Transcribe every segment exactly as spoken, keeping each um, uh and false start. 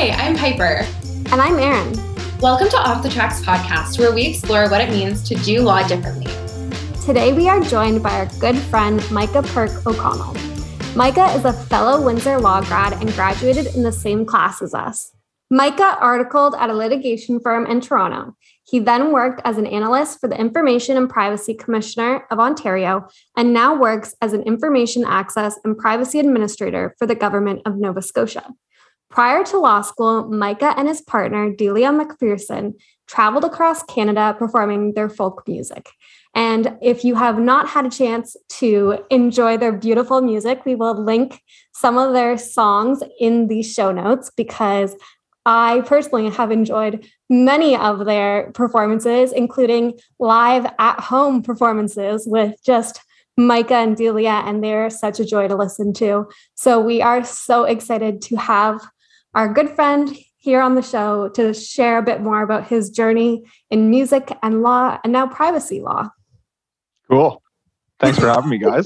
Hi, I'm Piper. And I'm Erin. Welcome to Off the Tracks podcast, where we explore what it means to do law differently. Today we are joined by our good friend, Micah Perk O'Connell. Micah is a fellow Windsor Law grad and graduated in the same class as us. Micah articled at a litigation firm in Toronto. He then worked as an analyst for the Information and Privacy Commissioner of Ontario and now works as an Information Access and Privacy Administrator for the Government of Nova Scotia. Prior to law school, Micah and his partner, Delia McPherson, traveled across Canada performing their folk music. And if you have not had a chance to enjoy their beautiful music, we will link some of their songs in the show notes because I personally have enjoyed many of their performances, including live at home performances with just Micah and Delia, and they're such a joy to listen to. So we are so excited to have our good friend here on the show to share a bit more about his journey in music and law and now privacy law. Cool. Thanks for having me, guys.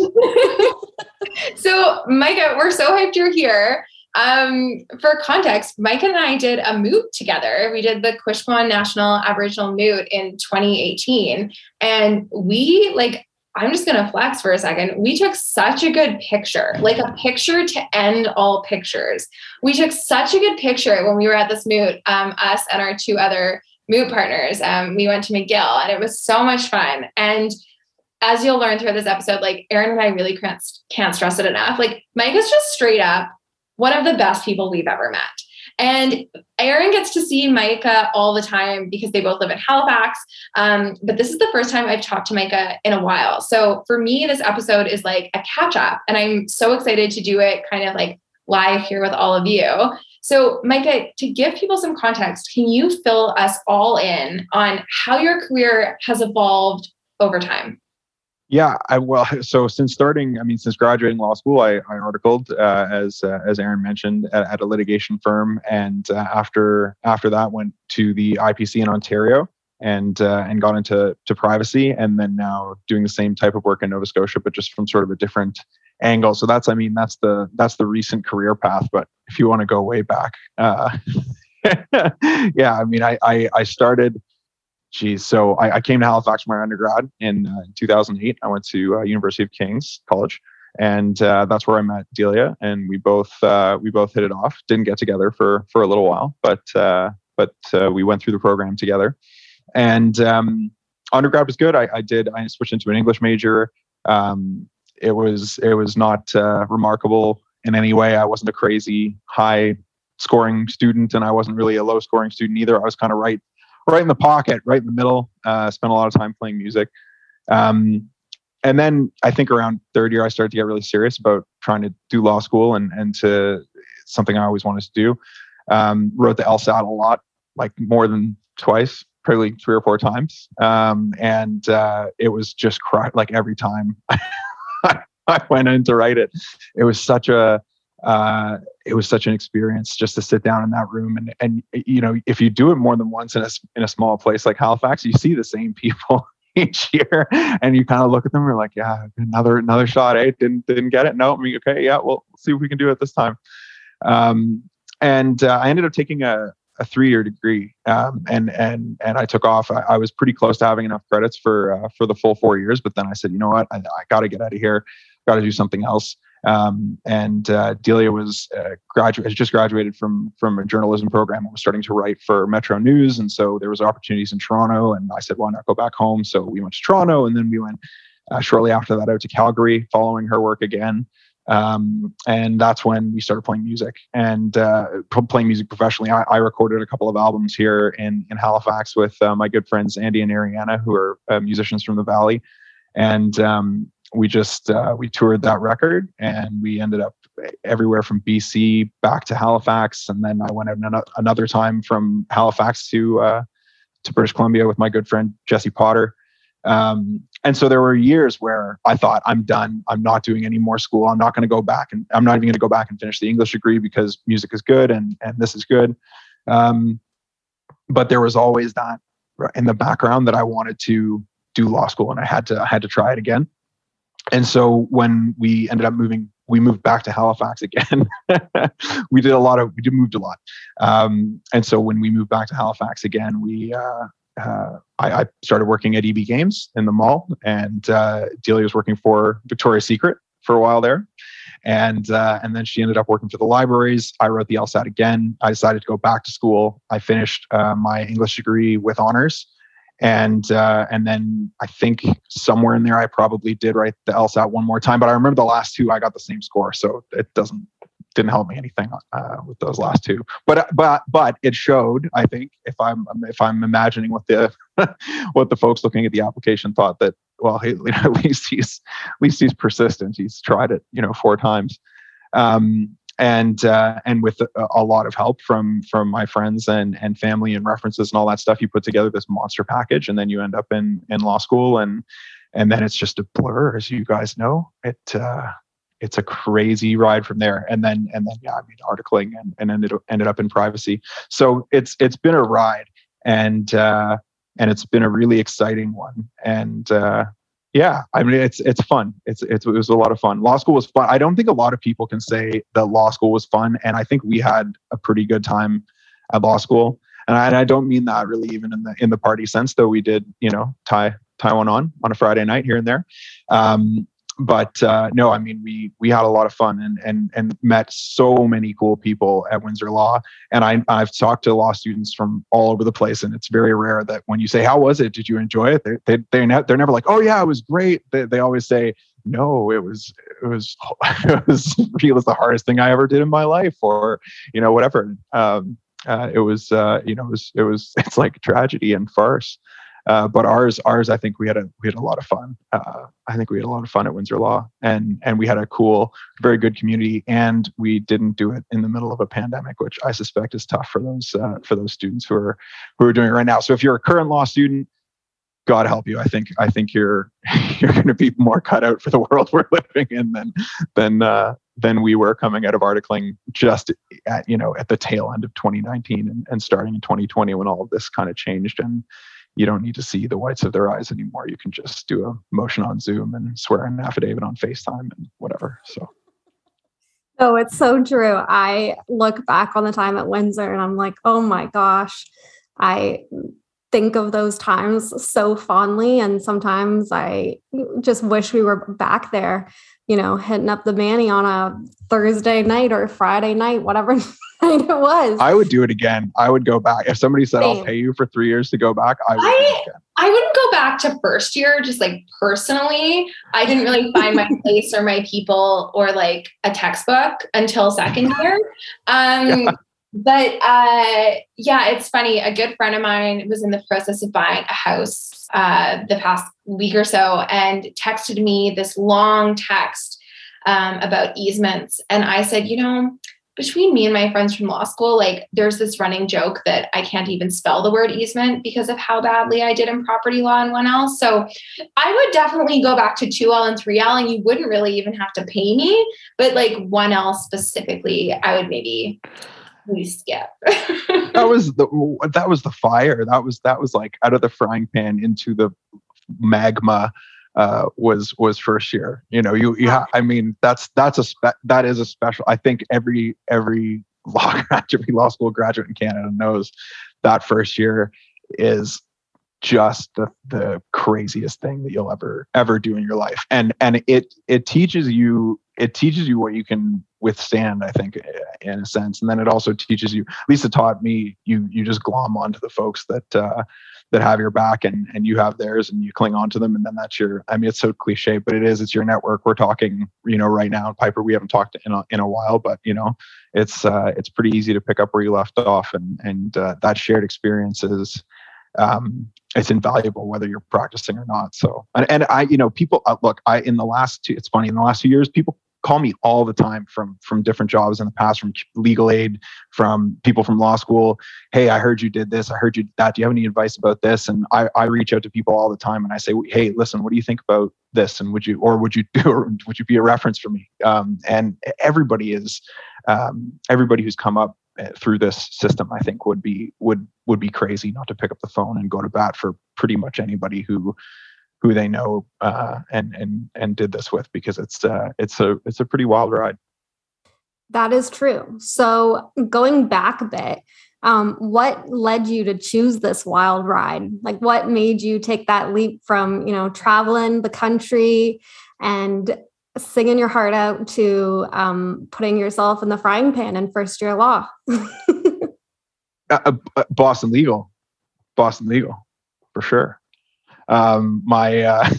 So, Micah, we're so hyped you're here. Um, for context, Micah and I did a moot together. We did the Quishquan National Aboriginal Moot in twenty eighteen. And we, like, I'm just going to flex for a second. We took such a good picture, like a picture to end all pictures. We took such a good picture when we were at this moot, um, us and our two other moot partners. Um, we went to McGill and it was so much fun. And as you'll learn throughout this episode, like Erin and I really can't, can't stress it enough. Like Micah's just straight up one of the best people we've ever met. And Erin gets to see Micah all the time because they both live in Halifax. Um, but this is the first time I've talked to Micah in a while. So for me, this episode is like a catch up and I'm so excited to do it kind of like live here with all of you. So Micah, to give people some context, can you fill us all in on how your career has evolved over time? Yeah, I well, so since starting, I mean, since graduating law school, I, I articled uh, as uh, as Erin mentioned at, at a litigation firm, and uh, after after that went to the I P C in Ontario and uh, and got into to privacy, and then now doing the same type of work in Nova Scotia, but just from sort of a different angle. So that's, I mean, that's the that's the recent career path. But if you want to go way back, uh, yeah, I mean, I I, I started. Geez, so I, I came to Halifax for my undergrad in uh, two thousand eight. I went to uh, University of King's College, and uh, that's where I met Delia, and we both uh, we both hit it off. Didn't get together for for a little while, but uh, but uh, we went through the program together. And um, undergrad was good. I, I did. I switched into an English major. Um, it was it was not uh, remarkable in any way. I wasn't a crazy high scoring student, and I wasn't really a low scoring student either. I was kind of right. right in the pocket, right in the middle, uh, spent a lot of time playing music. Um, and then I think around third year, I started to get really serious about trying to do law school and, and to something I always wanted to do. Um, wrote the LSAT a lot, like more than twice, probably three or four times. Um, and uh, it was just cry- like every time I went in to write it, it was such a, uh, it was such an experience just to sit down in that room. And, and, you know, if you do it more than once in a, in a small place like Halifax, you see the same people each year and you kind of look at them and you're like, yeah, another, another shot. Eh? Didn't, didn't get it. No, I mean, okay. Yeah. Well, let's see if we can do it this time. Um, and, uh, I ended up taking a, a three-year degree. Um, and, and, and I took off. I, I was pretty close to having enough credits for, uh, for the full four years, but then I said, you know what, I, I got to get out of here. Got to do something else. Um, and uh, Delia was uh, graduate, has just graduated from from a journalism program and was starting to write for Metro News. And so there was opportunities in Toronto. And I said, why not go back home? So we went to Toronto, and then we went uh, shortly after that out to Calgary, following her work again. Um, and that's when we started playing music and uh, playing music professionally. I, I recorded a couple of albums here in in Halifax with uh, my good friends Andy and Ariana, who are uh, musicians from the Valley, and um, we just uh, we toured that record, and we ended up everywhere from B C back to Halifax, and then I went out another time from Halifax to uh, to British Columbia with my good friend Jesse Potter. Um, and so there were years where I thought, I'm done. I'm not doing any more school. I'm not going to go back, and I'm not even going to go back and finish the English degree because music is good and and this is good. Um, but there was always that in the background that I wanted to do law school, and I had to I had to try it again. And so when we ended up moving we moved back to Halifax again. we did a lot of, we did moved a lot. Um, and so when we moved back to Halifax again, we, uh, uh, I, I started working at E B Games in the mall, and uh, Delia was working for Victoria's Secret for a while there. And uh, and then she ended up working for the libraries. I wrote the LSAT again. I decided to go back to school. I finished uh, my English degree with honors. And uh, and then I think somewhere in there, I probably did write the LSAT one more time. But I remember the last two, I got the same score. So it doesn't didn't help me anything uh, with those last two. But but but it showed, I think, if I'm if I'm imagining what the what the folks looking at the application thought, that, well, he, at least he's at least he's persistent. He's tried it, you know, four times. Um, and uh, and with a, a lot of help from from my friends and and family and references and all that stuff, you put together this monster package, and then you end up in in law school, and and then it's just a blur, as you guys know. It uh, it's a crazy ride from there, and then and then yeah, I mean, articling and, and ended up, ended up in privacy. So it's it's been a ride, and uh, and it's been a really exciting one, and. Uh, Yeah, I mean, it's it's fun. It's, it's it was a lot of fun. Law school was fun. I don't think a lot of people can say that law school was fun, and I think we had a pretty good time at law school. And I, and I don't mean that really even in the in the party sense, though we did, you know, tie tie one on on a Friday night here and there. Um, but uh, no, I mean, we we had a lot of fun and and and met so many cool people at Windsor Law. And I I've talked to law students from all over the place, and it's very rare that when you say, "How was it? Did you enjoy it?" They they they're, ne- they're never like, "Oh yeah, it was great." They they always say, "No, it was it was it was it was the hardest thing I ever did in my life," or you know, whatever. Um, uh, it was uh, you know it was it was it's like tragedy and farce. Uh, but ours, ours, I think we had a we had a lot of fun. Uh, I think we had a lot of fun at Windsor Law, and and we had a cool, very good community, and we didn't do it in the middle of a pandemic, which I suspect is tough for those uh, for those students who are who are doing it right now. So if you're a current law student, God help you. I think I think you're you're going to be more cut out for the world we're living in than than uh, than we were coming out of articling just at you know at the tail end of twenty nineteen and, and starting in twenty twenty when all of this kind of changed. And you don't need to see the whites of their eyes anymore. You can just do a motion on Zoom and swear an affidavit on FaceTime and whatever. So. Oh, it's so true. I look back on the time at Windsor and I'm like, oh my gosh, I think of those times so fondly. And sometimes I just wish we were back there, you know, hitting up the Manny on a Thursday night or Friday night, whatever night it was. I would do it again. I would go back. If somebody said, Same. I'll pay you for three years to go back, I would I, do it again. I wouldn't go back to first year, just like personally. I didn't really find my place or my people or like a textbook until second year. Um, yeah. But uh, yeah, it's funny. A good friend of mine was in the process of buying a house uh, the past week or so and texted me this long text um, about easements. And I said, you know, between me and my friends from law school, like there's this running joke that I can't even spell the word easement because of how badly I did in property law and one L. So I would definitely go back to two L and three L, and you wouldn't really even have to pay me. But like one L specifically, I would maybe we skip. that was the that was the fire. That was that was like out of the frying pan into the magma. Uh, was was first year. You know, you you ha- I mean, that's that's a spe- that is a special. I think every every law graduate, every law school graduate in Canada knows that first year is just the the craziest thing that you'll ever ever do in your life. And and it it teaches you it teaches you what you can withstand, I think, in a sense. And then it also teaches you, at least it taught me, you you just glom onto the folks that uh, that have your back and and you have theirs, and you cling on to them. And then that's your, I mean, it's so cliche, but it is, it's your network. We're talking, you know, right now, Piper, we haven't talked in a, in a while, but you know, it's uh, it's pretty easy to pick up where you left off. And, and uh, that shared experience is, um, it's invaluable whether you're practicing or not. So, and, and I, you know, people uh, look, I, in the last two, it's funny, in the last few years, people call me all the time from from different jobs in the past, from legal aid, from people from law school. Hey, I heard you did this. I heard you did that. Do you have any advice about this? And I, I reach out to people all the time and I say, hey, listen, what do you think about this? And would you, or would you do, or would you be a reference for me? Um, and everybody is, um, everybody who's come up through this system, I think would be, would, would be crazy not to pick up the phone and go to bat for pretty much anybody who, who they know uh, and and and did this with, because it's uh, it's a it's a pretty wild ride. That is true. So going back a bit, um, what led you to choose this wild ride? Like, what made you take that leap from, you know, traveling the country and singing your heart out to um, putting yourself in the frying pan in first year law? uh, uh, Boston Legal, Boston Legal, for sure. Um, my uh,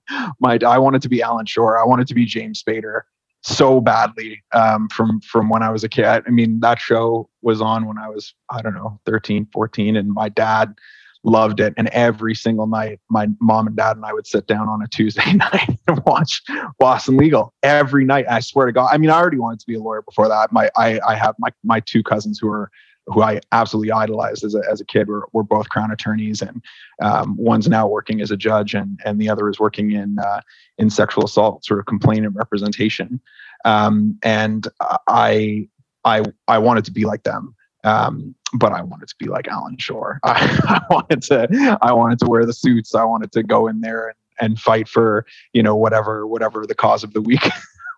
my I wanted to be Alan Shore. I wanted to be James Spader so badly um, from from when I was a kid. I mean, that show was on when I was, I don't know, thirteen, fourteen, and my dad loved it. And every single night, my mom and dad and I would sit down on a Tuesday night and watch Boston Legal every night. I swear to God. I mean, I already wanted to be a lawyer before that. My I I have my my two cousins who are who I absolutely idolized as a as a kid. We're we're both Crown attorneys, and um, one's now working as a judge, and and the other is working in uh, in sexual assault sort of complaint and representation. Um, and I I I wanted to be like them, um, but I wanted to be like Alan Shore. I, I wanted to I wanted to wear the suits. I wanted to go in there and and fight for, you know, whatever whatever the cause of the week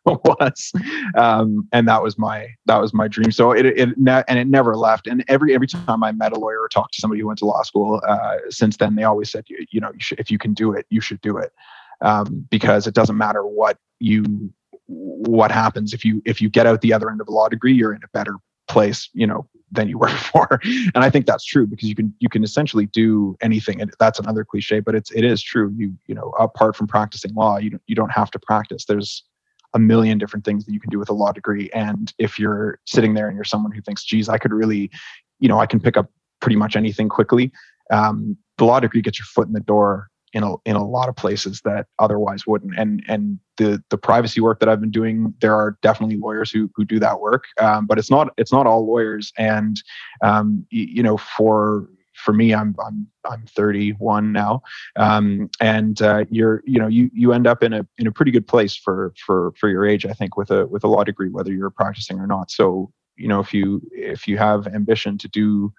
was, um, and that was my that was my dream. So it it ne- and it never left. And every every time I met a lawyer or talked to somebody who went to law school uh, since then, they always said, you, you know, you should, if you can do it, you should do it, um, because it doesn't matter what you what happens. If you if you get out the other end of a law degree, you're in a better place, you know, than you were before. And I think that's true, because you can you can essentially do anything. And that's another cliche, but it's it is true. You you know, apart from practicing law, you don't you don't have to practice. There's a million different things that you can do with a law degree. And if you're sitting there and you're someone who thinks, geez, I could really, you know, I can pick up pretty much anything quickly, um, the law degree gets your foot in the door in a in a lot of places that otherwise wouldn't. And and the the privacy work that I've been doing, there are definitely lawyers who who do that work, um, but it's not it's not all lawyers. And um, you, you know, for For me, I'm I'm I'm thirty-one now, um, and uh, you're you know you you end up in a in a pretty good place for for for your age, I think, with a with a law degree, whether you're practicing or not. So you know, if you if you have ambition to do,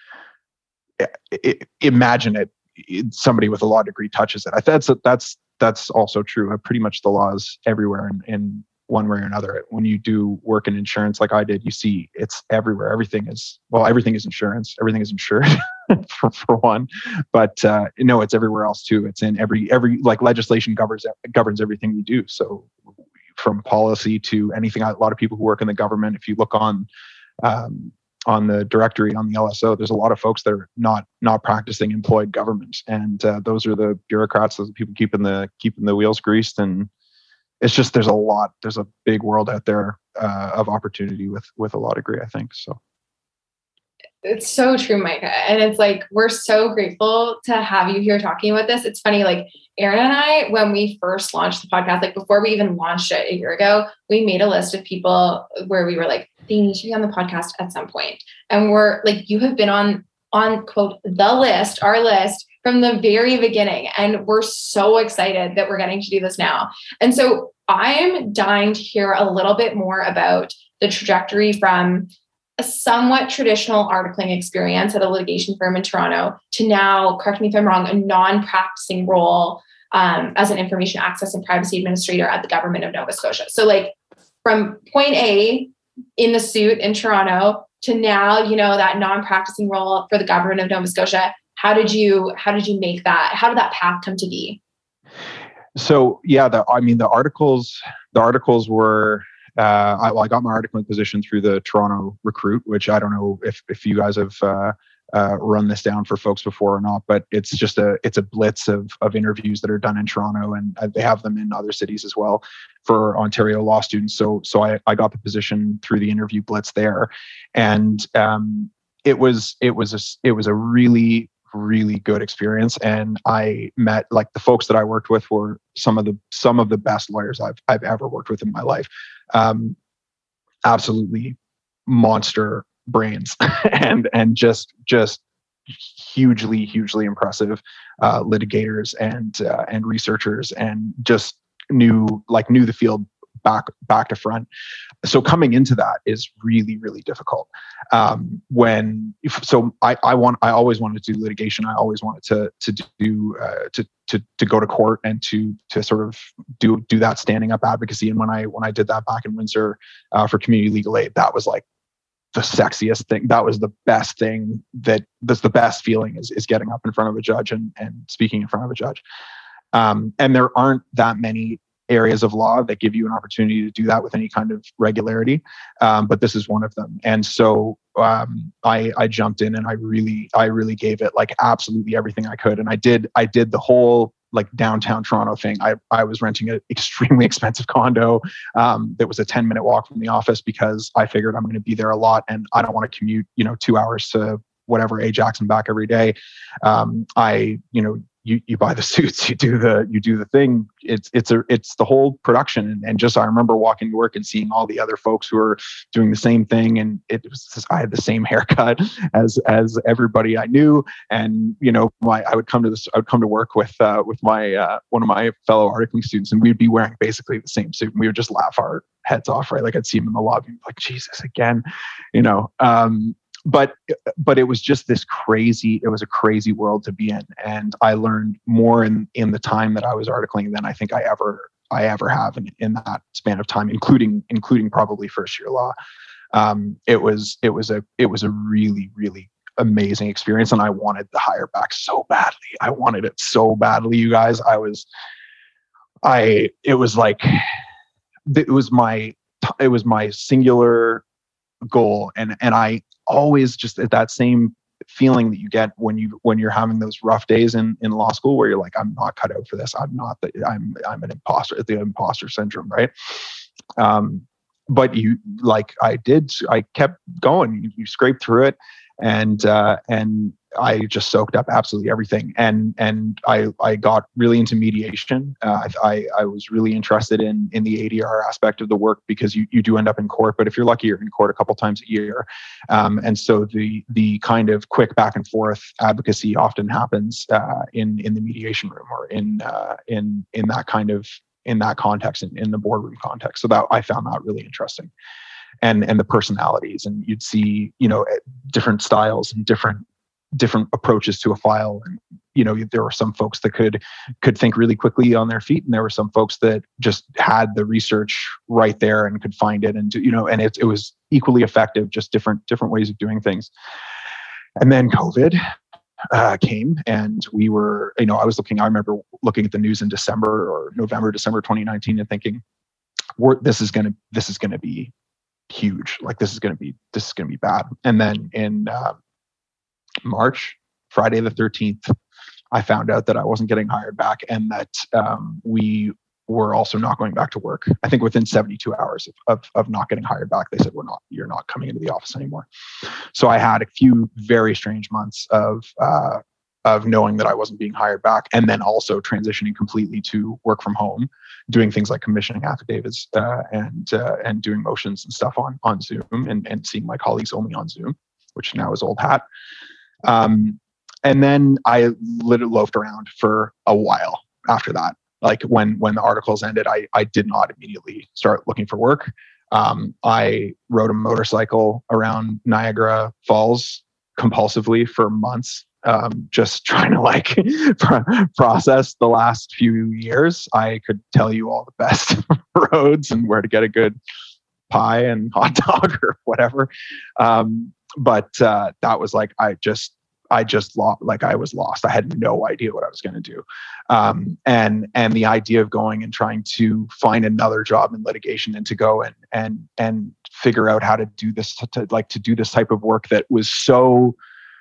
I, imagine it, somebody with a law degree touches it. I that's that's that's also true. Pretty much the laws everywhere in, in one way or another. When you do work in insurance like I did, you see it's everywhere. Everything is, well, everything is insurance. Everything is insured for, for one, but uh, no, it's everywhere else too. It's in every, every like legislation governs, governs everything you do. So from policy to anything, a lot of people who work in the government, if you look on, um, on the directory, on the L S O, there's a lot of folks that are not, not practicing employed government. And uh, those are the bureaucrats, those are people keeping the, keeping the wheels greased. And it's just, there's a lot, there's a big world out there uh, of opportunity with, with a law degree, I think. So. It's so true, Micah. And it's like, we're so grateful to have you here talking about this. It's funny, like Aaron and I, when we first launched the podcast, like before we even launched it a year ago, we made a list of people where we were like, they need to be on the podcast at some point. And we're like, you have been on, on quote, the list, our list from the very beginning. And we're so excited that we're getting to do this now. And so I'm dying to hear a little bit more about the trajectory from a somewhat traditional articling experience at a litigation firm in Toronto to now, correct me if I'm wrong, a non-practicing role um, as an information access and privacy administrator at the government of Nova Scotia. So like from point A in the suit in Toronto to now, you know, that non-practicing role for the government of Nova Scotia. How did you, how did you make that? How did that path come to be? So yeah, the, I mean, the articles, the articles were, Uh, I, well, I got my articling position through the Toronto Recruit, which I don't know if if you guys have uh, uh, run this down for folks before or not, but it's just a it's a blitz of of interviews that are done in Toronto, and they have them in other cities as well for Ontario law students. So so I, I got the position through the interview blitz there, and um, it was it was a it was a really really good experience. And I met, like, the folks that I worked with were some of the some of the best lawyers I've I've ever worked with in my life. Um, absolutely monster brains and and just just hugely hugely impressive uh, litigators and uh, and researchers, and just knew like knew the field back back to front. So coming into that is really, really difficult. Um, when so I I want I always wanted to do litigation. I always wanted to to do uh, to to to go to court and to to sort of do do that standing up advocacy. And when I when I did that back in Windsor uh, for community legal aid, that was like the sexiest thing. That was the best thing. That that's the best feeling is is getting up in front of a judge and and speaking in front of a judge. Um, and there aren't that many areas of law that give you an opportunity to do that with any kind of regularity. Um, but this is one of them. And so um, I, I jumped in and I really, I really gave it like absolutely everything I could. And I did, I did the whole like downtown Toronto thing. I, I was renting an extremely expensive condo um, that was a ten minute walk from the office because I figured I'm going to be there a lot and I don't want to commute, you know, two hours to whatever Ajax and back every day. Um, I, you know, you you buy the suits, you do the you do the thing. It's it's a it's the whole production. And, and just I remember walking to work and seeing all the other folks who are doing the same thing. And it was just, I had the same haircut as as everybody I knew. And you know, my I would come to this I would come to work with uh, with my uh, one of my fellow articling students, and we'd be wearing basically the same suit. And we would just laugh our heads off, right? Like I'd see him in the lobby, like Jesus again, you know. Um, But but it was just this crazy, it was a crazy world to be in. And I learned more in, in the time that I was articling than I think I ever I ever have in, in that span of time, including including probably first year law. Um, it was it was a it was a really, really amazing experience. And I wanted the hire back so badly. I wanted it so badly, you guys. I was I it was like it was my it was my singular goal. And and I always just at that same feeling that you get when you when you're having those rough days in in law school where you're like, I'm not cut out for this. I'm not the I'm I'm an imposter, the imposter syndrome, right? Um, but you like I did, I kept going. You, you scraped through it, and uh, and I just soaked up absolutely everything. And and I I got really into mediation. Uh, I I was really interested in in the A D R aspect of the work because you you do end up in court, but if you're lucky, you're in court a couple times a year. Um, and so the the kind of quick back and forth advocacy often happens uh, in in the mediation room or in uh, in in that kind of in that context in, in the boardroom context. So that I found that really interesting. And and the personalities, and you'd see you know different styles and different different approaches to a file. And you know there were some folks that could could think really quickly on their feet, and there were some folks that just had the research right there and could find it, and do, you know and it, it was equally effective, just different different ways of doing things. And then COVID uh, came, and we were you know I was looking I remember looking at the news in December or November December twenty nineteen and thinking, we're, this is gonna this is gonna be huge. Like this is gonna be this is gonna be bad. And then in uh, March, Friday the thirteenth, I found out that I wasn't getting hired back, and that um, we were also not going back to work. I think within seventy-two hours of, of, of not getting hired back, they said, we're not, you're not coming into the office anymore. So I had a few very strange months of, uh, of knowing that I wasn't being hired back, and then also transitioning completely to work from home, doing things like commissioning affidavits uh, and uh, and doing motions and stuff on, on Zoom, and, and seeing my colleagues only on Zoom, which now is old hat. Um, and then I literally loafed around for a while after that. Like when, when the articles ended, I, I did not immediately start looking for work. Um, I rode a motorcycle around Niagara Falls compulsively for months, um, just trying to like process the last few years. I could tell you all the best roads and where to get a good pie and hot dog or whatever. Um, But uh, that was like, I just, I just lost, like I was lost. I had no idea what I was going to do. Um, and, and the idea of going and trying to find another job in litigation and to go and, and, and figure out how to do this, to, to like to do this type of work that was so,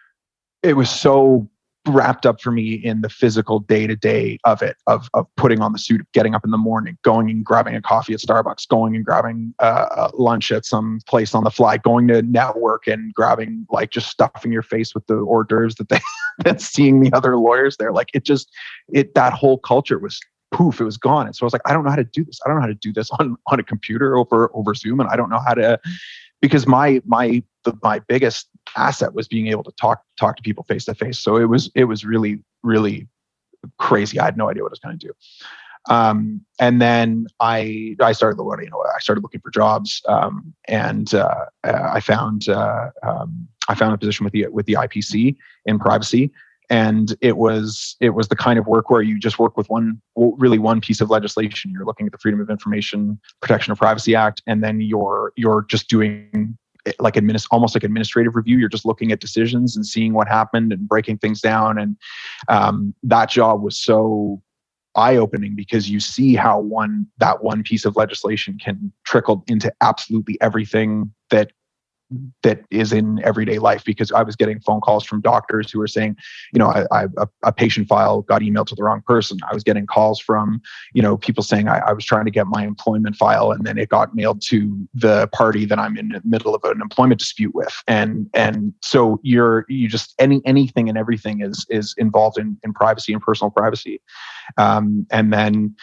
it was so wrapped up for me in the physical day-to-day of it, of of putting on the suit, getting up in the morning, going and grabbing a coffee at Starbucks, going and grabbing uh, lunch at some place on the fly, going to network and grabbing, like just stuffing your face with the hors d'oeuvres that they, that's seeing the other lawyers there. Like it just, it, that whole culture was poof, it was gone. And so I was like, I don't know how to do this. I don't know how to do this on, on a computer over, over Zoom. And I don't know how to, because my, my, the, my biggest asset was being able to talk, talk to people face to face. So it was, it was really, really crazy. I had no idea what I was going to do. Um, and then I, I started, you know, I started looking for jobs, um, and uh, I found, uh, um, I found a position with the with the I P C in privacy, and it was it was the kind of work where you just work with one, really one piece of legislation. You're looking at the Freedom of Information Protection of Privacy Act, and then you're you're just doing like administ- almost like administrative review. You're just looking at decisions and seeing what happened and breaking things down. And um, that job was so eye-opening because you see how one that one piece of legislation can trickle into absolutely everything that that is in everyday life. Because I was getting phone calls from doctors who were saying, you know, I, I, a, a patient file got emailed to the wrong person. I was getting calls from, you know, people saying I, I was trying to get my employment file and then it got mailed to the party that I'm in the middle of an employment dispute with. And and so you're you just any anything and everything is is involved in in privacy and personal privacy. Um, and then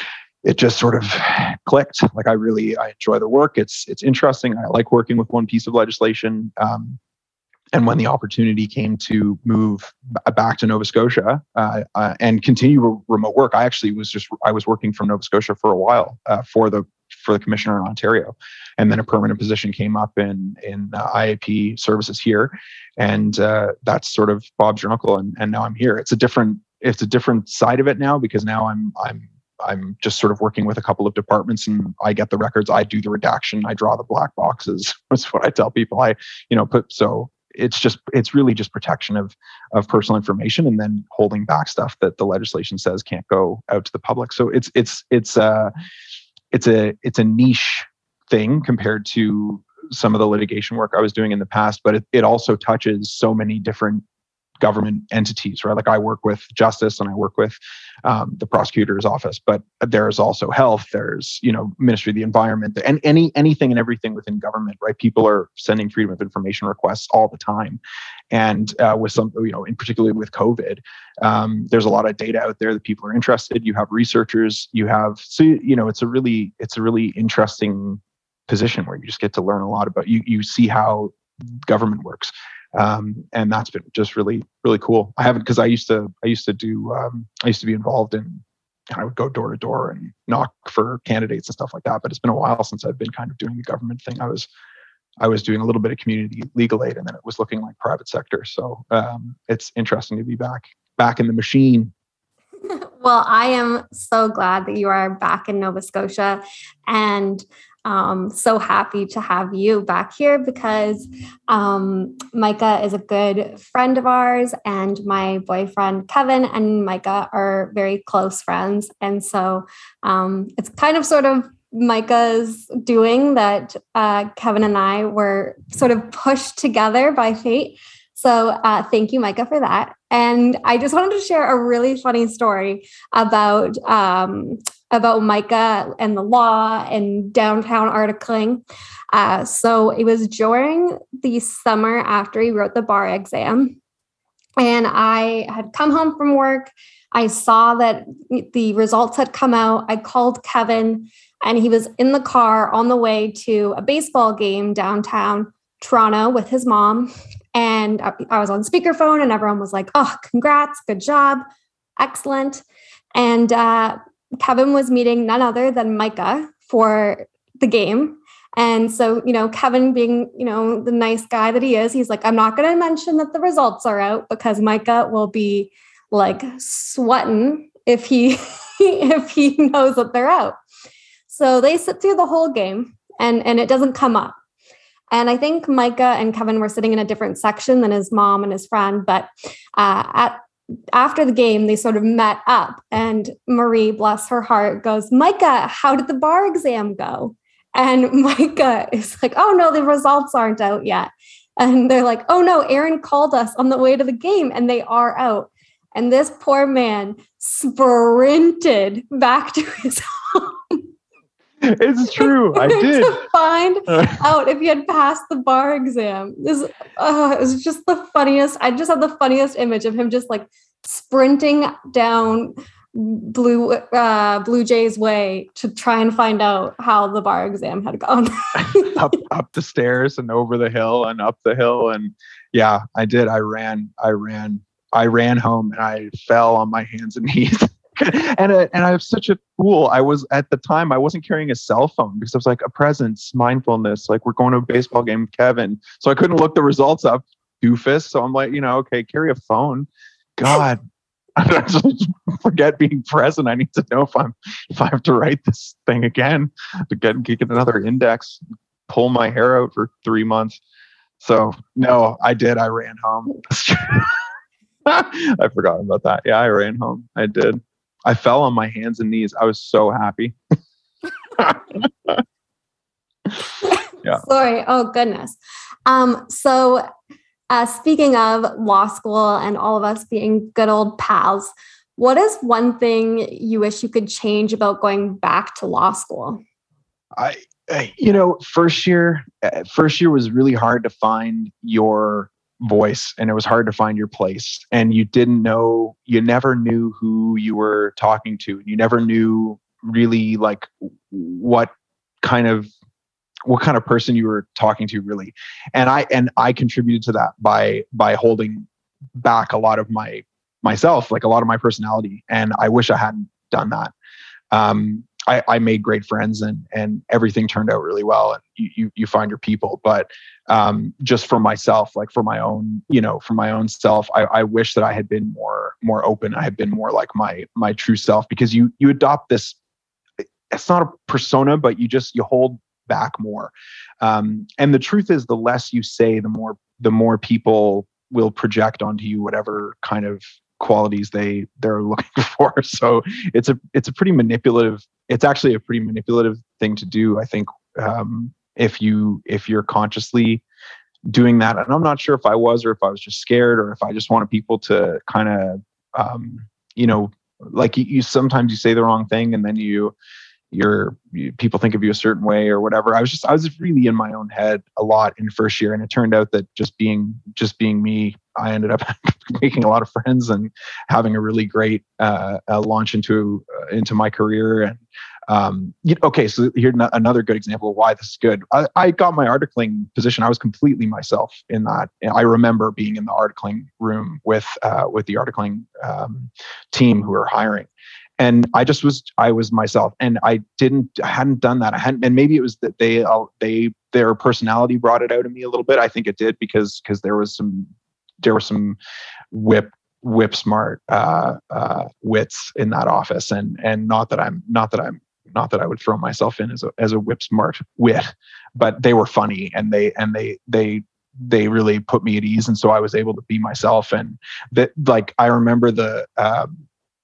it just sort of clicked. Like I really, I enjoy the work. It's it's interesting. I like working with one piece of legislation. Um, and when the opportunity came to move b- back to Nova Scotia uh, uh, and continue re- remote work, I actually was just I was working from Nova Scotia for a while uh, for the for the commissioner in Ontario, and then a permanent position came up in in uh, I A P services here, and uh, that's sort of Bob's your uncle, and and now I'm here. It's a different it's a different side of it now because now I'm I'm. I'm just sort of working with a couple of departments and I get the records. I do the redaction. I draw the black boxes. That's what I tell people. I, you know, put, so it's just, it's really just protection of, of personal information and then holding back stuff that the legislation says can't go out to the public. So it's, it's, it's uh it's a, it's a niche thing compared to some of the litigation work I was doing in the past, but it, it also touches so many different government entities, right? Like I work with justice and I work with um, the prosecutor's office, but there's also health, there's, you know, Ministry of the Environment, and any anything and everything within government, right? People are sending freedom of information requests all the time. And uh, with some, you know, in particularly with COVID, um, there's a lot of data out there that people are interested. You have researchers, you have, so, you know, it's a really, it's a really interesting position where you just get to learn a lot about, you, you see how government works. Um, and that's been just really, really cool. I haven't, because I used to, I used to do, um, I used to be involved in, I would go door to door and knock for candidates and stuff like that. But it's been a while since I've been kind of doing the government thing. I was, I was doing a little bit of community legal aid, and then it was looking like private sector. So um, it's interesting to be back, back in the machine. Well, I am so glad that you are back in Nova Scotia, and um, so happy to have you back here because um, Micah is a good friend of ours, and my boyfriend Kevin and Micah are very close friends. And so um, it's kind of sort of Micah's doing that uh, Kevin and I were sort of pushed together by fate. So uh, thank you, Micah, for that. And I just wanted to share a really funny story about um, about Micah and the law and downtown articling. Uh, so it was during the summer after he wrote the bar exam. And I had come home from work. I saw that the results had come out. I called Kevin, and he was in the car on the way to a baseball game downtown Toronto with his mom. And I was on speakerphone, and everyone was like, oh, congrats, good job, excellent. And uh, Kevin was meeting none other than Micah for the game. And so, you know, Kevin being, you know, the nice guy that he is, he's like, I'm not going to mention that the results are out because Micah will be like sweating if he if he knows that they're out. So they sit through the whole game, and, and it doesn't come up. And I think Micah and Kevin were sitting in a different section than his mom and his friend. But uh, at after the game, they sort of met up, and Marie, bless her heart, goes, Micah, how did the bar exam go? And Micah is like, oh, no, the results aren't out yet. And they're like, oh, no, Aaron called us on the way to the game, and they are out. And this poor man sprinted back to his home. It's true. I did. To find out if he had passed the bar exam. This uh, it was just the funniest. I just have the funniest image of him just like sprinting down Blue uh, Blue Jays Way to try and find out how the bar exam had gone. up up the stairs and over the hill and up the hill. And yeah, I did. I ran. I ran. I ran home, and I fell on my hands and knees. and uh, and I was such a fool. I was at the time I wasn't carrying a cell phone because I was like a presence, mindfulness, like we're going to a baseball game with Kevin, so I couldn't look the results up, doofus. So I'm like, you know, okay, carry a phone. God, I just forget being present. I need to know if I'm if I have to write this thing again to get get another index, pull my hair out for three months. So no, I did. I ran home. I forgot about that. Yeah, I ran home. I did. I fell on my hands and knees. I was so happy. Yeah. Sorry. Oh, goodness. Um, so uh, speaking of law school and all of us being good old pals, what is one thing you wish you could change about going back to law school? I, I you know, first year, first year was really hard to find your voice, and it was hard to find your place, and you didn't know, you never knew who you were talking to. You never knew really like what kind of what kind of person you were talking to really. And I and I contributed to that by by holding back a lot of my myself, like a lot of my personality. And I wish I hadn't done that. Um, I, I made great friends, and and everything turned out really well. And you you, you find your people, but um, just for myself, like for my own, you know, for my own self, I, I wish that I had been more more open. I had been more like my my true self, because you you adopt this. It's not a persona, but you just you hold back more. Um, and the truth is, the less you say, the more the more people will project onto you whatever kind of qualities they they're looking for. So it's a it's a pretty manipulative. It's actually a pretty manipulative thing to do, I think, um, if you if you're consciously doing that. And I'm not sure if I was, or if I was just scared, or if I just wanted people to kind of, um, you know, like you, you sometimes you say the wrong thing, and then you you're you, people think of you a certain way or whatever. I was just I was really in my own head a lot in first year, and it turned out that just being just being me, I ended up making a lot of friends and having a really great uh, uh, launch into uh, into my career. And um, you, okay, so here's another good example of why this is good. I, I got my articling position. I was completely myself in that. I remember being in the articling room with uh, with the articling um, team who were hiring. And I just was, I was myself, and I didn't, I hadn't done that. I hadn't, and maybe it was that they, uh, they, their personality brought it out of me a little bit. I think it did, because, because there was some, there were some whip, whip smart, uh, uh, wits in that office. And, and not that I'm, not that I'm, not that I would throw myself in as a, as a whip smart wit, but they were funny, and they, and they, they, they really put me at ease. And so I was able to be myself. And that, like, I remember the, um,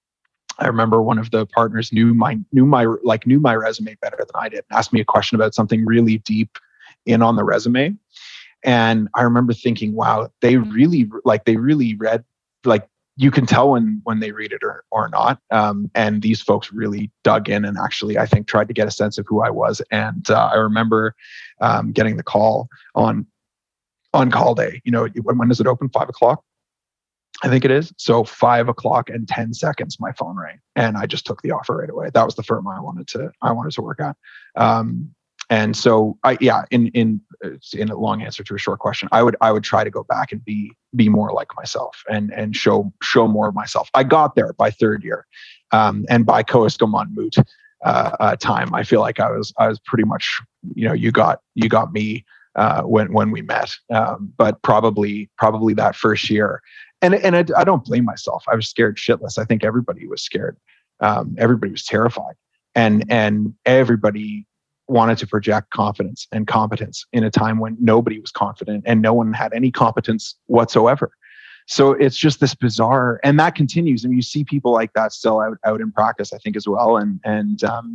I remember one of the partners knew my knew my like knew my resume better than I did, and asked me a question about something really deep in on the resume. And I remember thinking, wow, they really like they really read, like, you can tell when when they read it or or not. Um, and these folks really dug in and actually, I think, tried to get a sense of who I was. And uh, I remember um, getting the call on on call day. You know, when, when does it open? Five o'clock. I think it is. So five o'clock and ten seconds, my phone rang, and I just took the offer right away. That was the firm I wanted to, I wanted to work at. Um, and so I, yeah, in, in, in a long answer to a short question, I would, I would try to go back and be, be more like myself, and, and show, show more of myself. I got there by third year. Um, and by Coascomont Moot, uh, uh, time, I feel like I was, I was pretty much, you know, you got, you got me, uh, when, when we met. Um, but probably, probably that first year. And and I, I don't blame myself. I was scared shitless. I think everybody was scared. Um, everybody was terrified, and and everybody wanted to project confidence and competence in a time when nobody was confident and no one had any competence whatsoever. So it's just this bizarre, and that continues. I mean, you see people like that still out out in practice, I think, as well. And and um,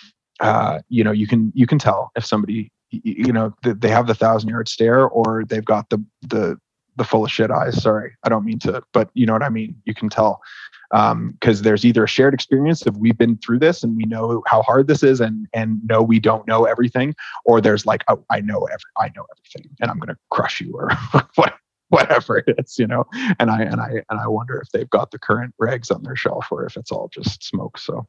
uh, you know, you can you can tell if somebody, you know, they have the thousand yard stare, or they've got the the the full of shit eyes. Sorry, I don't mean to, but you know what I mean? You can tell, um, because there's either a shared experience of we've been through this and we know how hard this is, and and no, we don't know everything, or there's like, oh, I know every, I know everything, and I'm going to crush you, or what, whatever it is, you know. And I and I and I wonder if they've got the current regs on their shelf, or if it's all just smoke. So,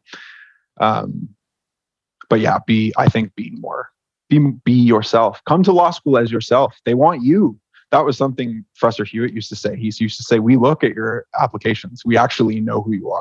um, but yeah, be I think be more, be be yourself. Come to law school as yourself. They want you. That was something Professor Hewitt used to say. He used to say, we look at your applications. We actually know who you are.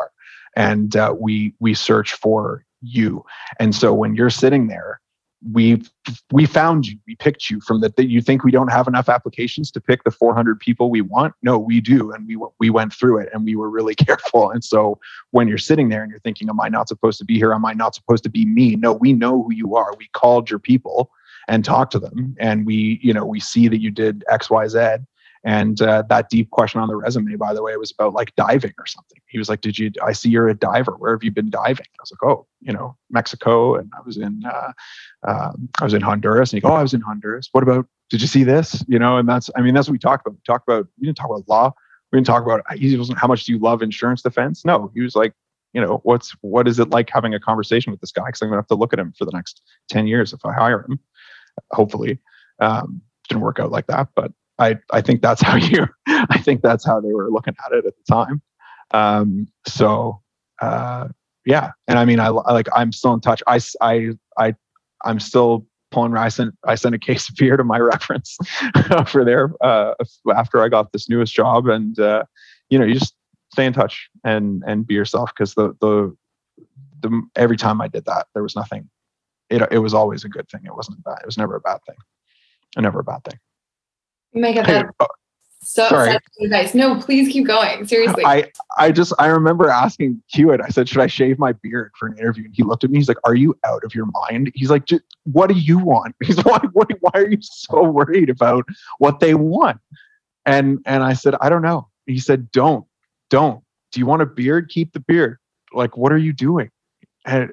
and uh, we we search for you. And so when you're sitting there, we we found you, we picked you from the, that you think we don't have enough applications to pick the four hundred people we want. No, we do. And we we went through it and we were really careful. And so when you're sitting there and you're thinking, am I not supposed to be here? Am I not supposed to be me? No, we know who you are. We called your people and talked to them. And we, you know, we see that you did X, Y, Z. And uh, that deep question on the resume, by the way, was about like diving or something. He was like, did you, I see you're a diver. Where have you been diving? I was like, oh, you know, Mexico. And I was in, uh, um, I was in Honduras. And he goes, oh, I was in Honduras. What about, did you see this? You know, and that's, I mean, that's what we talked about. We talked about, we didn't talk about law. We didn't talk about, he wasn't, how much do you love insurance defense? No, he was like, you know, what's, what is it like having a conversation with this guy? Cause I'm gonna have to look at him for the next ten years if I hire him, hopefully. Um, didn't work out like that, but I, I think that's how you, I think that's how they were looking at it at the time. Um, so, uh, yeah. And I mean, I, I like, I'm still in touch. I, I, I, I'm still pulling, I sent, I sent a case of beer to my reference for there, uh, after I got this newest job. And, uh, you know, you just stay in touch and, and be yourself. Cause the, the, the, every time I did that, there was nothing, it, it was always a good thing. It wasn't bad. It was never a bad thing. Never a bad thing. Micah, that's Hey, so sorry. such advice. No, please keep going. Seriously. I, I just, I remember asking Hewitt, I said, should I shave my beard for an interview? And he looked at me, he's like, are you out of your mind? He's like, what do you want? He's like, why, why are you so worried about what they want? And, and I said, I don't know. He said, don't, don't. Do you want a beard? Keep the beard. Like, what are you doing? And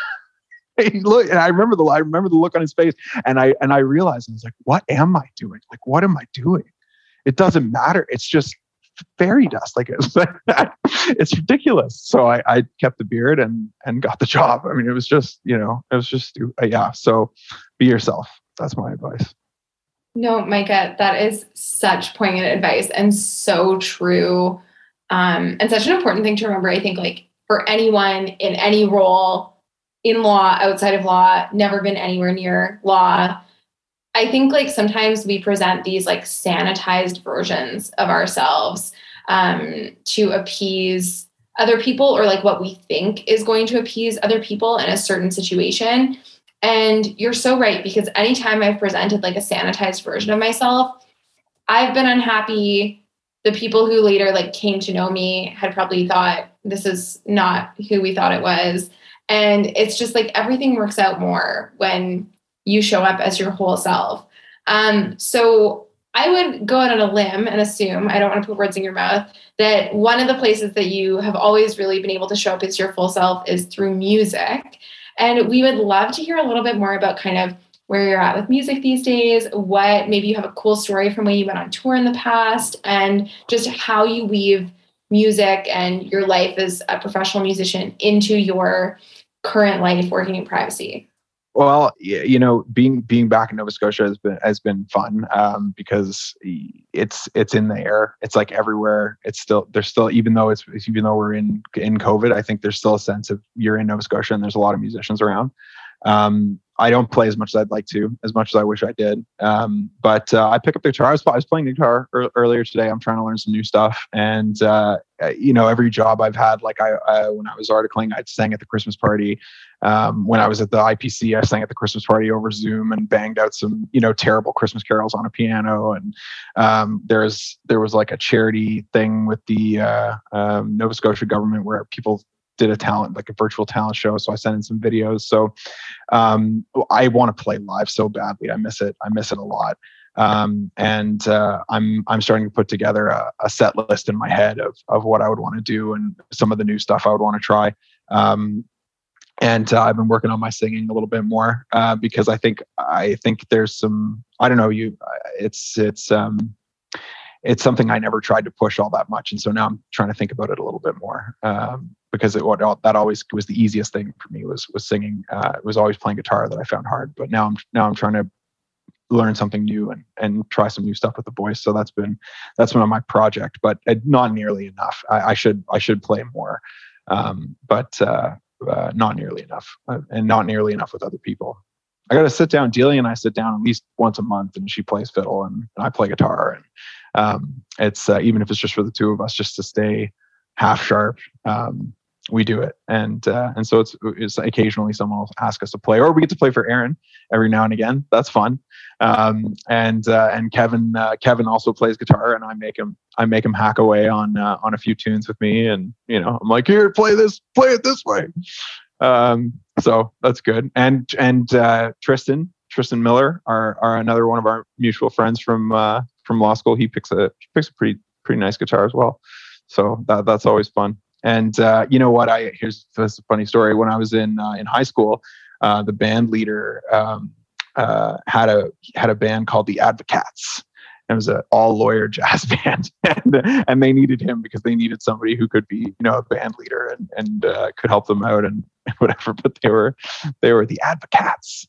he looked, and I remember the, I remember the look on his face, and I, and I realized, I was like, what am I doing? Like, what am I doing? It doesn't matter. It's just fairy dust. Like, it's, it's ridiculous. So I, I kept the beard and, and got the job. I mean, it was just, you know, it was just, uh, yeah. So be yourself. That's my advice. No, Micah, that is such poignant advice and so true. Um, and such an important thing to remember. I think, like, for anyone in any role, in law, outside of law, never been anywhere near law. I think, like, sometimes we present these like sanitized versions of ourselves um, to appease other people, or like what we think is going to appease other people in a certain situation. And you're so right, because anytime I've presented like a sanitized version of myself, I've been unhappy. The people who later like came to know me had probably thought, this is not who we thought it was. And it's just like everything works out more when you show up as your whole self. Um, so I would go out on a limb and assume, I don't want to put words in your mouth, that one of the places that you have always really been able to show up as your full self is through music. And we would love to hear a little bit more about kind of where you're at with music these days, what maybe you have a cool story from when you went on tour in the past, and just how you weave music and your life as a professional musician into your current life working in privacy. Well, you know, being being back in Nova Scotia has been has been fun um, because it's it's in the air. It's like everywhere. It's still there's still even though it's even though we're in in COVID, I think there's still a sense of you're in Nova Scotia and there's a lot of musicians around. Um, I don't play as much as I'd like to, as much as I wish I did. Um, but uh, I pick up the guitar. I was, I was playing the guitar er- earlier today. I'm trying to learn some new stuff. And, uh, you know, every job I've had, like I, I when I was articling, I sang at the Christmas party. Um, when I was at the I P C, I sang at the Christmas party over Zoom and banged out some, you know, terrible Christmas carols on a piano. And um, there's there was like a charity thing with the uh, um, Nova Scotia government where people did a talent, like a virtual talent show. So I sent in some videos. So um, I want to play live so badly. I miss it. I miss it a lot. Um, and uh, I'm I'm starting to put together a, a set list in my head of of what I would want to do and some of the new stuff I would want to try. Um, and uh, I've been working on my singing a little bit more uh, because I think I think there's some I don't know you it's it's um, it's something I never tried to push all that much, and so now I'm trying to think about it a little bit more. Um, because it what that always was the easiest thing for me was was singing. Uh, it was always playing guitar that I found hard, but now I'm now I'm trying to learn something new and and try some new stuff with the voice. So that's been that's been on my project, but not nearly enough. I, I should I should play more, um, but uh, uh, not nearly enough, uh, and not nearly enough with other people. I got to sit down. Delia and I sit down at least once a month, and she plays fiddle and, and I play guitar, and um, it's uh, even if it's just for the two of us, just to stay half sharp. Um, we do it. And uh, and so it's it's occasionally someone will ask us to play, or we get to play for Aaron every now and again. That's fun. Um, and uh, and Kevin uh, Kevin also plays guitar, and I make him I make him hack away on uh, on a few tunes with me. And you know, I'm like, here, play this, play it this way. Um, so that's good. And and uh, Tristan Tristan Miller, are are another one of our mutual friends from uh, from law school. He picks a he picks a pretty pretty nice guitar as well. So that that's always fun. And uh, you know what? I here's this a funny story. When I was in uh, in high school, uh, the band leader um, uh, had a had a band called the Advocates. It was an all lawyer jazz band, and and they needed him because they needed somebody who could be, you know, a band leader and and uh, could help them out and whatever. But they were they were the Advocates,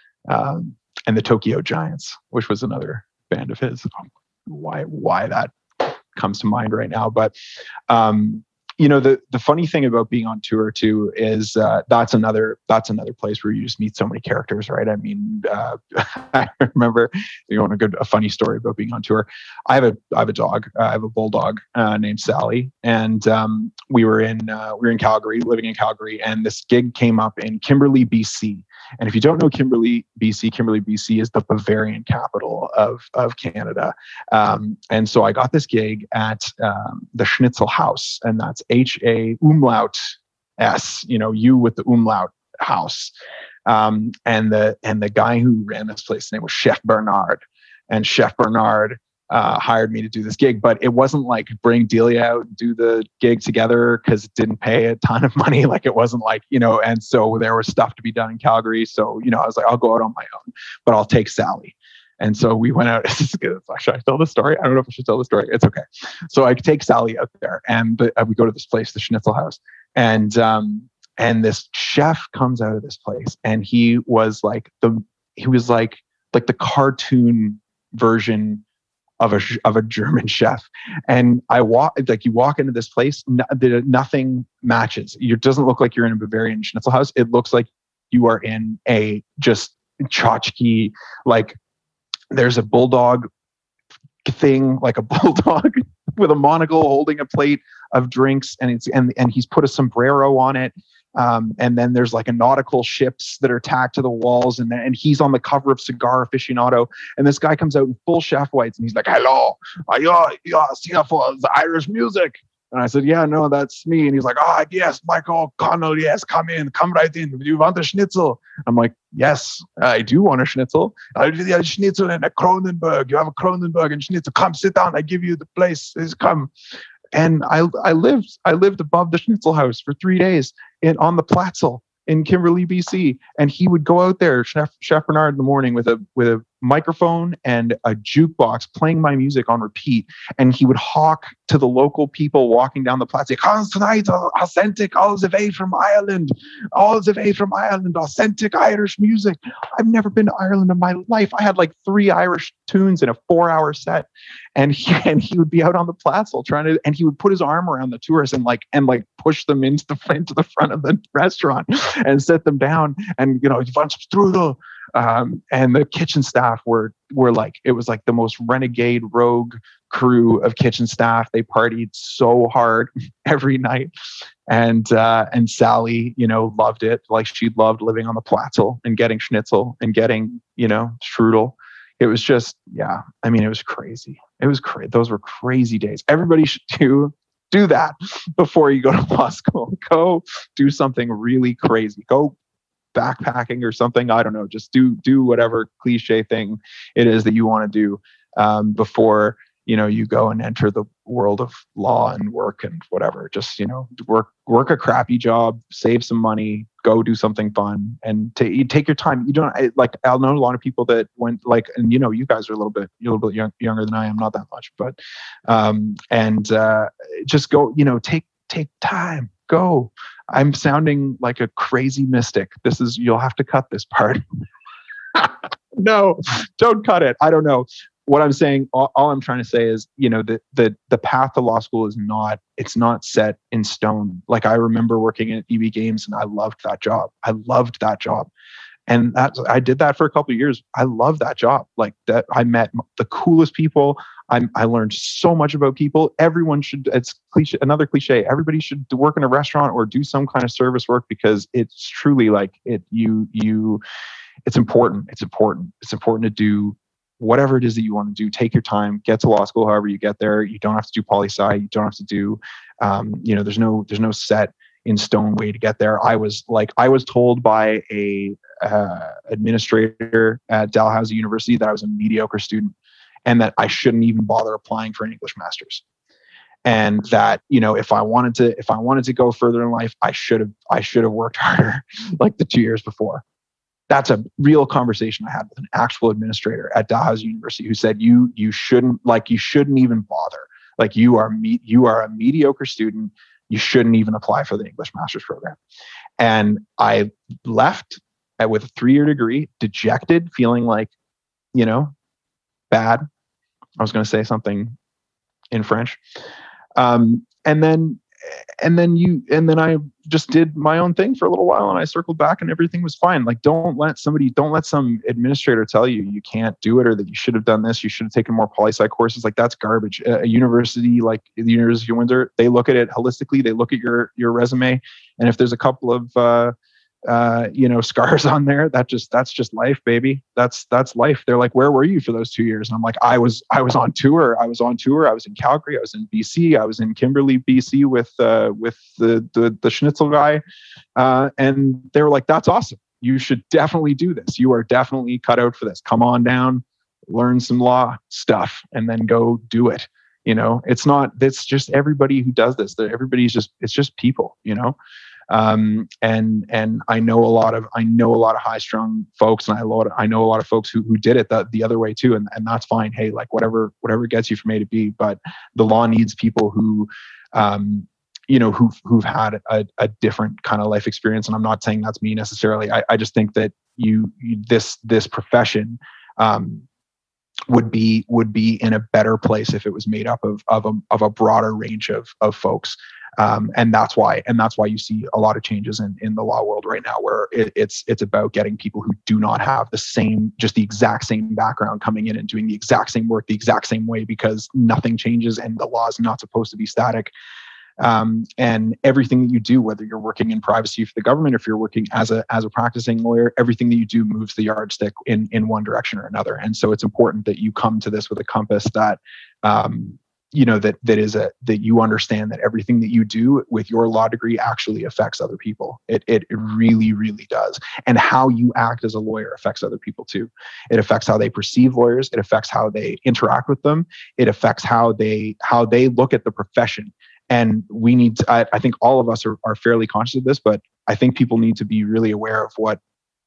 um, and the Tokyo Giants, which was another band of his. Why why that comes to mind right now, but. Um, You know, the, the funny thing about being on tour too is uh, that's another that's another place where you just meet so many characters, right? I mean, uh, I remember, you know, a good a funny story about being on tour. I have a I have a dog. I have a bulldog uh, named Sally, and um, we were in uh, we were in Calgary, living in Calgary, and this gig came up in Kimberley, B C. And if you don't know Kimberley, B C, Kimberley, B C is the Bavarian capital of of Canada. Um, and so I got this gig at um, the Schnitzel House, and that's H A umlaut S, you know, U with the umlaut house. Um, and the and the guy who ran this place, his name was Chef Bernard. And Chef Bernard uh, hired me to do this gig, but it wasn't like bring Delia out and do the gig together because it didn't pay a ton of money. Like it wasn't like, you know, and so there was stuff to be done in Calgary. So, you know, I was like, I'll go out on my own, but I'll take Sally. And so we went out. Should I tell the story? I don't know if I should tell the story. It's okay. So I take Sally out there, and the, we go to this place, the Schnitzel House, and um, and this chef comes out of this place, and he was like the he was like like the cartoon version of a of a German chef. And I walk like you walk into this place, no, nothing matches. It doesn't look like you're in a Bavarian Schnitzel House. It looks like you are in a just tchotchke, like. There's a bulldog thing, like a bulldog with a monocle holding a plate of drinks, and it's and and he's put a sombrero on it. Um, and then there's like a nautical ships that are tacked to the walls, and and he's on the cover of Cigar Aficionado. And this guy comes out in full chef whites, and he's like, "Hello, are you you're here for the Irish music?" And I said, "Yeah, no, that's me." And he's like, "Ah, oh, yes, Michael O'Connell, yes, come in, come right in. Do you want a schnitzel?" I'm like, "Yes, I do want a schnitzel. I do a schnitzel and a Kronenberg. You have a Kronenberg and schnitzel. Come, sit down. I give you the place. Please come." And I I lived I lived above the Schnitzel House for three days in on the Platzel in Kimberley, B C. And he would go out there, Chef, Chef Bernard, in the morning with a with a microphone and a jukebox playing my music on repeat. And he would hawk to the local people walking down the Platz. Comes tonight, authentic, all the way from Ireland, all the way from Ireland, authentic Irish music. I've never been to Ireland in my life. I had like three Irish tunes in a four hour set. And he, and he would be out on the Platzel trying to, and he would put his arm around the tourists and like, and like push them into the, into the front of the restaurant and sit them down. And, you know, you want some strudel. Um, and the kitchen staff were were like, it was like the most renegade rogue crew of kitchen staff. They partied so hard every night. And uh, and Sally, you know, loved it. Like she loved living on the Platzel and getting schnitzel and getting, you know, strudel. It was just, yeah, I mean, it was crazy. It was crazy. Those were crazy days. Everybody should do do that before you go to law school. Go do something really crazy. Go backpacking or something. I don't know. Just do do whatever cliche thing it is that you want to do um, before, you know, you go and enter the world of law and work and whatever. Just, you know, work work a crappy job, save some money, go do something fun, and t- you take your time. You don't like. I'll know a lot of people that went like, and you know, you guys are a little bit, you're a little bit young, younger than I am, not that much, but um, and uh, just go. You know, take take time. Go. I'm sounding like a crazy mystic. This is, you'll have to cut this part. No, don't cut it. I don't know. What I'm saying, all, all I'm trying to say is, you know, the, the, the path to law school is not, it's not set in stone. Like I remember working at E B Games and I loved that job. I loved that job. And that's, I did that for a couple of years. I love that job. Like that, I met the coolest people. I, I learned so much about people. Everyone should, it's cliche, another cliche. Everybody should work in a restaurant or do some kind of service work, because it's truly like it, you, you, it's important. It's important. It's important to do whatever it is that you want to do. Take your time, get to law school, however you get there. You don't have to do poli-sci. You don't have to do, um, you know, there's no, there's no set in stone way to get there. I was like, I was told by a uh, administrator at Dalhousie University that I was a mediocre student and that I shouldn't even bother applying for an English master's. And that, you know, if I wanted to, if I wanted to go further in life, I should have, I should have worked harder like the two years before. That's a real conversation I had with an actual administrator at Dalhousie University who said, you, you shouldn't, like, you shouldn't even bother. Like, you are me, you are a mediocre student. You shouldn't even apply for the English master's program. And I left with a three-year degree, dejected, feeling like, you know, bad. I was going to say something in French. Um, and then, and then you, and then I just did my own thing for a little while, and I circled back and everything was fine. Like, don't let somebody, don't let some administrator tell you you can't do it, or that you should have done this. You should have taken more poli-sci courses. Like, that's garbage. A university like the University of Windsor, they look at it holistically. They look at your, your resume. And if there's a couple of, uh, uh, you know, scars on there, that just, that's just life, baby. That's, that's life. They're like, where were you for those two years? And I'm like, I was, I was on tour. I was on tour. I was in Calgary. I was in B C. I was in Kimberley, B C with, uh, with the, the, the schnitzel guy. Uh, and they were like, that's awesome. You should definitely do this. You are definitely cut out for this. Come on down, learn some law stuff, and then go do it. You know, it's not, it's just everybody who does this, that everybody's just, it's just people, you know? Um, and, and I know a lot of, I know a lot of high strung folks, and I, lot, I know a lot of folks who, who did it the, the other way too. And, and that's fine. Hey, like whatever, whatever gets you from A to B, but the law needs people who, um, you know, who've, who've had a, a different kind of life experience. And I'm not saying that's me necessarily. I, I just think that you, you this, this profession, um, would be, would be in a better place if it was made up of, of a, of a broader range of, of folks. Um, and that's why, and that's why you see a lot of changes in, in the law world right now, where it, it's, it's about getting people who do not have the same, just the exact same background coming in and doing the exact same work, the exact same way, because nothing changes and the law is not supposed to be static. Um, and everything that you do, whether you're working in privacy for the government, or if you're working as a, as a practicing lawyer, everything that you do moves the yardstick in, in one direction or another. And so it's important that you come to this with a compass that, um, you know, that, that is a, that you understand that everything that you do with your law degree actually affects other people. It, it, it really, really does. And how you act as a lawyer affects other people too. It affects how they perceive lawyers. It affects how they interact with them. It affects how they, how they look at the profession. And we need to, I, I think all of us are, are fairly conscious of this, but I think people need to be really aware of what,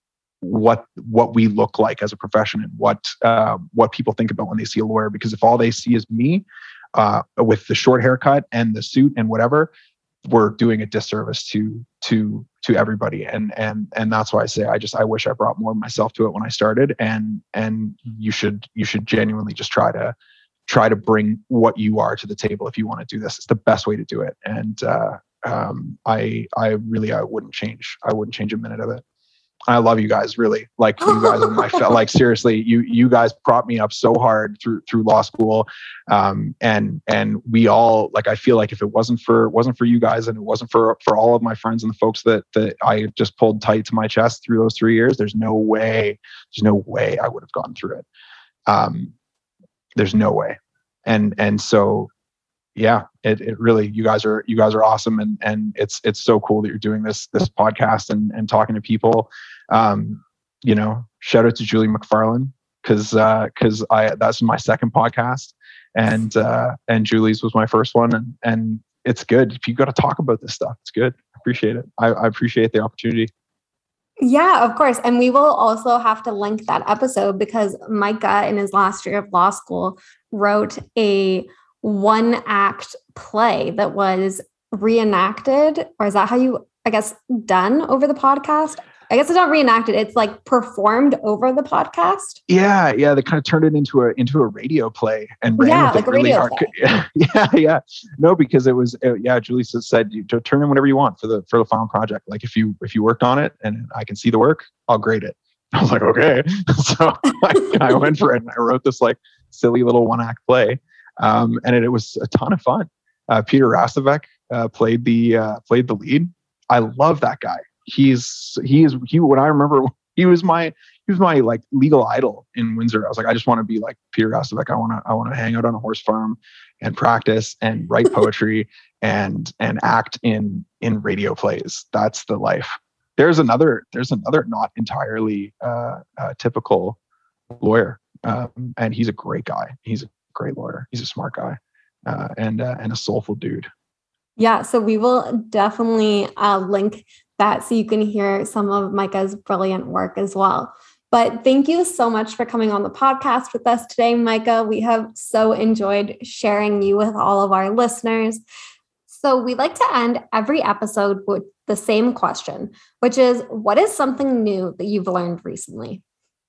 what, what we look like as a profession, and what, uh, what people think about when they see a lawyer. Because if all they see is me, uh, with the short haircut and the suit and whatever, we're doing a disservice to, to, to everybody. And, and, and that's why I say, I just, I wish I brought more of myself to it when I started. And, and you should, you should genuinely just try to, try to bring what you are to the table. If you want to do this, it's the best way to do it. And, uh, um, I, I really, I wouldn't change, I wouldn't change a minute of it. I love you guys, really. Like, you guys are my, like, seriously, you, you guys propped me up so hard through, through law school. Um, and, and we all, like, I feel like if it wasn't for, wasn't for you guys, and it wasn't for, for all of my friends and the folks that, that I just pulled tight to my chest through those three years, there's no way, there's no way I would have gone through it. Um, there's no way. And, and so, yeah, it, it really, you guys are, you guys are awesome. And, and it's, it's so cool that you're doing this, this podcast and, and talking to people. Um, you know, shout out to Julie McFarlane, cause, uh, cause I, that's my second podcast, and, uh, and Julie's was my first one. And, and it's good. If you got to talk about this stuff, it's good. I appreciate it. I, I appreciate the opportunity. Yeah, of course. And we will also have to link that episode, because Micah, in his last year of law school, wrote a one act play that was reenacted, or is that how you, I guess, done over the podcast? I guess it's not reenacted. It's like performed over the podcast. Yeah. Yeah. They kind of turned it into a, into a radio play and ran yeah, with like it a really radio hard. play. Yeah. Yeah. No, because it was, uh, yeah. Julie said, you turn in whatever you want for the, for the final project. Like, if you, if you worked on it and I can see the work, I'll grade it. I was like, okay. So I, I went for it, and I wrote this like silly little one act play. Um, and it, it was a ton of fun. Uh, Peter Rastovec uh, played the uh, played the lead. I love that guy. He's he is he. When I remember, he was my he was my like legal idol in Windsor. I was like, I just want to be like Peter Rastovec. I want to I want to hang out on a horse farm and practice and write poetry and and act in in radio plays. That's the life. There's another there's another not entirely uh, uh, typical lawyer, um, and he's a great guy. He's a great lawyer. He's a smart guy. Uh, and uh, and a soulful dude. Yeah, so we will definitely uh, link that so you can hear some of Micah's brilliant work as well. But thank you so much for coming on the podcast with us today, Micah. We have so enjoyed sharing you with all of our listeners. So we like to end every episode with the same question, which is, what is something new that you've learned recently?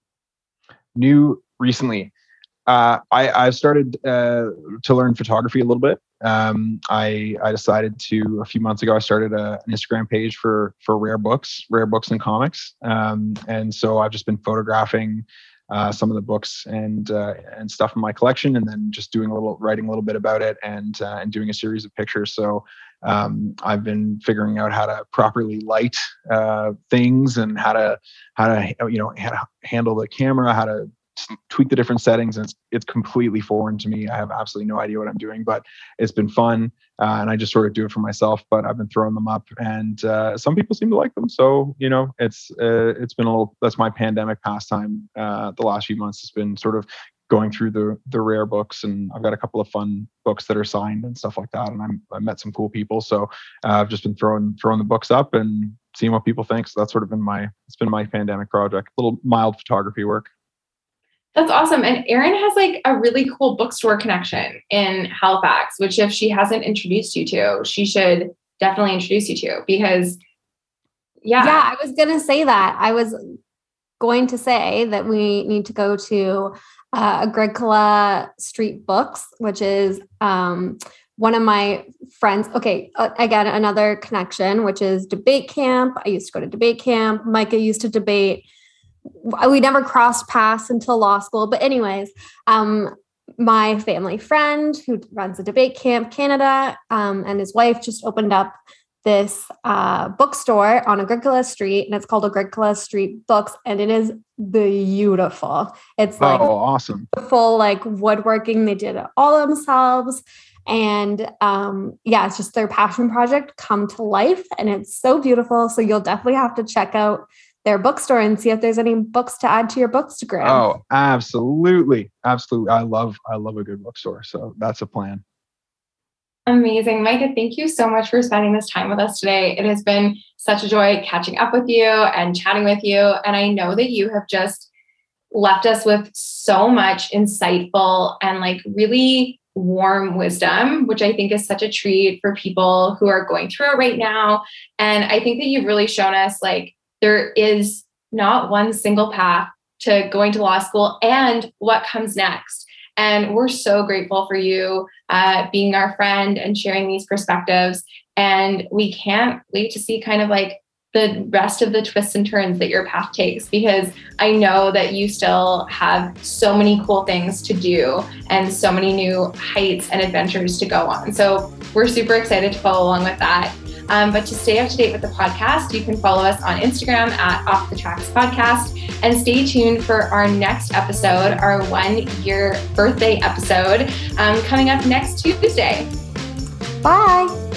New recently. Uh, I, I've started uh, to learn photography a little bit. Um, I, I decided to, a few months ago, I started a, an Instagram page for for rare books, rare books and comics. Um, and so I've just been photographing uh, some of the books and uh, and stuff in my collection, and then just doing a little, writing a little bit about it, and uh, and doing a series of pictures. So um, I've been figuring out how to properly light uh, things, and how to how to you know how to handle the camera, how to tweak the different settings. And it's, it's completely foreign to me. I have absolutely no idea what I'm doing, but it's been fun. Uh, and I just sort of do it for myself, but I've been throwing them up, and uh, some people seem to like them. So, you know, it's, uh, it's been a little, that's my pandemic pastime. Uh, the last few months has been sort of going through the, the rare books, and I've got a couple of fun books that are signed and stuff like that. And I'm, I met some cool people. So uh, I've just been throwing, throwing the books up and seeing what people think. So that's sort of been my, it's been my pandemic project, a little mild photography work. That's awesome. And Erin has like a really cool bookstore connection in Halifax, which if she hasn't introduced you to, she should definitely introduce you to, because yeah. Yeah, I was going to say that. I was going to say that we need to go to uh, Agricola Street Books, which is um, one of my friends. Okay. Uh, again, another connection, which is debate camp. I used to go to debate camp. Micah used to debate. We never crossed paths until law school. But anyways, um, my family friend who runs a debate camp, Canada, um, and his wife just opened up this uh, bookstore on Agricola Street, and it's called Agricola Street Books, and it is beautiful. It's like oh, awesome, full like woodworking. They did it all themselves. And um, yeah, it's just their passion project come to life, and it's so beautiful. So you'll definitely have to check out their bookstore and see if there's any books to add to your bookstagram. Oh, absolutely. Absolutely. I love, I love a good bookstore. So that's a plan. Amazing. Micah, thank you so much for spending this time with us today. It has been such a joy catching up with you and chatting with you. And I know that you have just left us with so much insightful and like really warm wisdom, which I think is such a treat for people who are going through it right now. And I think that you've really shown us like, there is not one single path to going to law school and what comes next. And we're so grateful for you uh, being our friend and sharing these perspectives. And we can't wait to see kind of like the rest of the twists and turns that your path takes, because I know that you still have so many cool things to do and so many new heights and adventures to go on. So we're super excited to follow along with that. Um, but to stay up to date with the podcast, you can follow us on Instagram at Off the Tracks Podcast, and stay tuned for our next episode, our one year birthday episode, um, coming up next Tuesday. Bye.